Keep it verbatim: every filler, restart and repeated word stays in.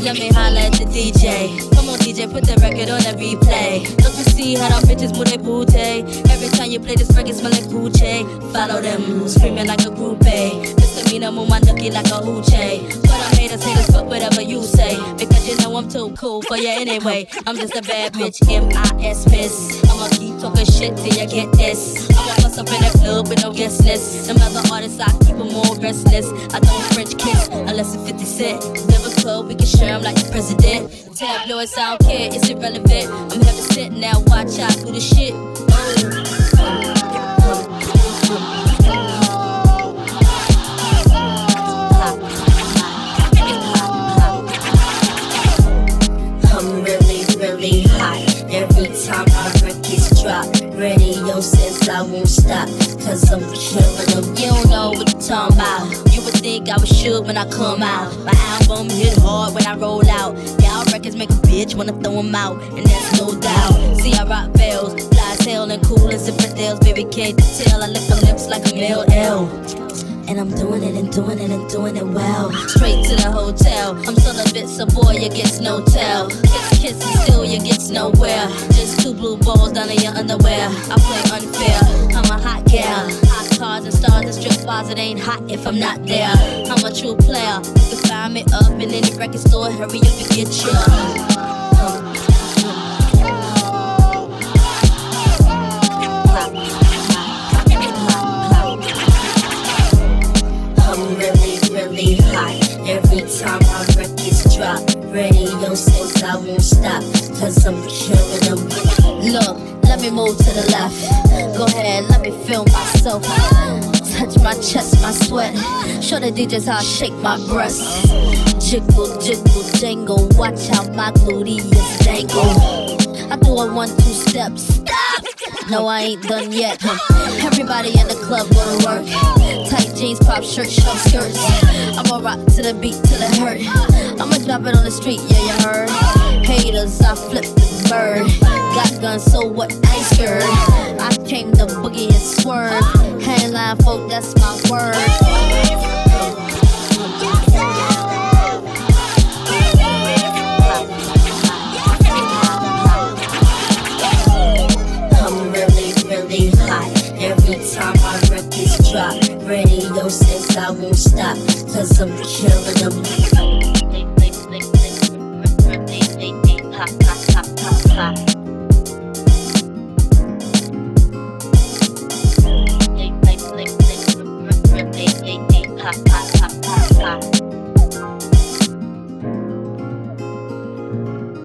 I may holla at the D J. Come on, D J, put the record on a replay. Don't you see how them bitches move their booty? Every time you play this record, smell like Gucci. Follow them, screaming like a groupie. Misdemeanor, move my nookie like a hoochie. But I made us haters fuck whatever you say, because you know I'm too cool for you anyway. I'm just a bad bitch, M I S miss. I'ma keep talking shit till you get this. I'ma bust up in the club with no guest list. Them other artists, I keep them more restless. I don't French kiss unless it's fifty cent. Never club, we can share 'em like the president. Tabloids, I don't care, it's irrelevant. I'm heaven sent, now watch out do the shit. I'm really, really hot. Every time my records drop, radio says I won't stop, cause I'm killing them. You don't know what you're talking about. You would think I was shook when I come out. My album hit hard when I roll out. Y'all records make a bitch wanna throw 'em out, and that's no doubt. See, I rock bells, fly as hell and cool as infidels. Baby, can't you tell I lick my lips like a male L. And I'm doing it and doing it and doing it well. Straight to the hotel. I'm still a bit, so boy, you get no tell. Kiss, kiss, and still you get nowhere. Just two blue balls down in your underwear. I play unfair. I'm a hot gal. Hot cars and stars and strip bars. It ain't hot if I'm not there. I'm a true player. You can find me up in any record store. Hurry up and get your. Every time my records drop, radio says I won't stop, cause I'm killing them. Look, let me move to the left. Go ahead, let me feel myself. Touch my chest, my sweat. Show the D Js how I shake my breasts. Jiggle, jiggle, jangle. Watch how my gluteus dangle. I do a one, two steps. Stop! No, I ain't done yet. Everybody in the club go to work. Tight jeans, pop shirt, short skirts. I'ma rock to the beat till it hurt. I'ma drop it on the street, yeah, you heard. Haters, I flip the bird. Got guns, so what, I ain't scared. I came to boogie and swerve. Handline folk, that's my word. Every time my records drop, radio says I won't stop, cause I'm killing them. Ha ha ha ha ha.